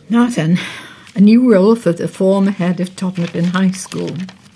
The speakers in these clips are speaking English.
Now then, a new role for the former head of Todmorden High School.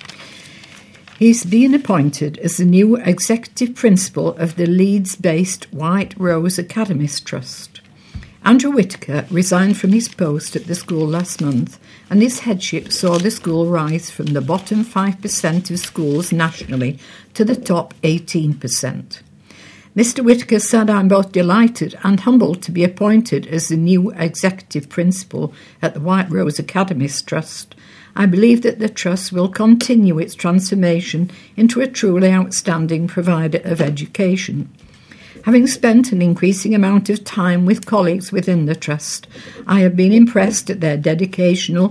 He's been appointed as the new executive principal of the Leeds-based White Rose Academies Trust. Andrew Whitaker resigned from his post at the school last month, and his headship saw the school rise from the bottom 5% of schools nationally to the top 18%. Mr. Whitaker said, "I'm both delighted and humbled to be appointed as the new executive principal at the White Rose Academies Trust. I believe that the Trust will continue its transformation into a truly outstanding provider of education. Having spent an increasing amount of time with colleagues within the Trust, I have been impressed at their dedication,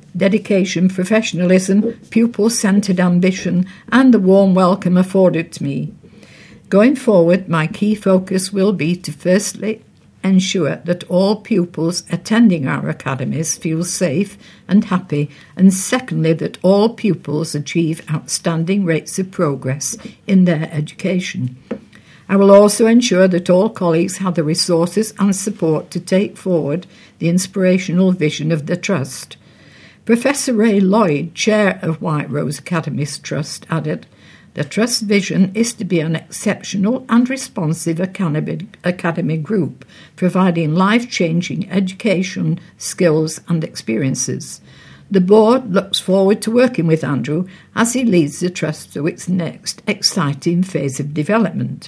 professionalism, pupil-centred ambition, and the warm welcome afforded to me. Going forward, my key focus will be to firstly ensure that all pupils attending our academies feel safe and happy, and secondly, that all pupils achieve outstanding rates of progress in their education. I will also ensure that all colleagues have the resources and support to take forward the inspirational vision of the Trust." Professor Ray Lloyd, chair of White Rose Academies Trust, added, "The Trust's vision is to be an exceptional and responsive academy group, providing life-changing education, skills and experiences. The board looks forward to working with Andrew as he leads the Trust through its next exciting phase of development."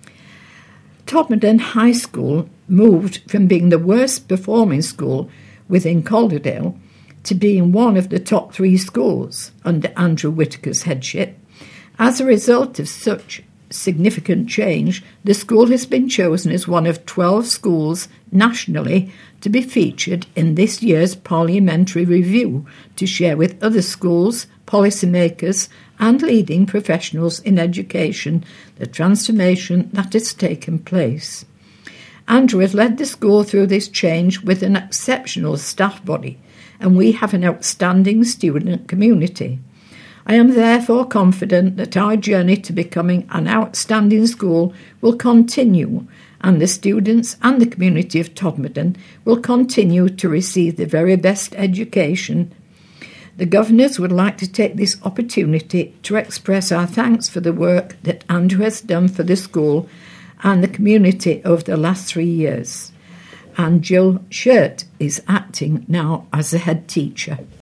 Todmorden High School moved from being the worst performing school within Calderdale to being one of the top 3 schools under Andrew Whitaker's headship. As a result of such significant change, the school has been chosen as one of 12 schools nationally to be featured in this year's parliamentary review to share with other schools, policymakers and leading professionals in education the transformation that has taken place. Andrew has led the school through this change with an exceptional staff body, and we have an outstanding student community. I am therefore confident that our journey to becoming an outstanding school will continue, and the students and the community of Todmorden will continue to receive the very best education. The Governors would like to take this opportunity to express our thanks for the work that Andrew has done for the school and the community over the last 3 years. And Jill Shirt is acting now as the head teacher.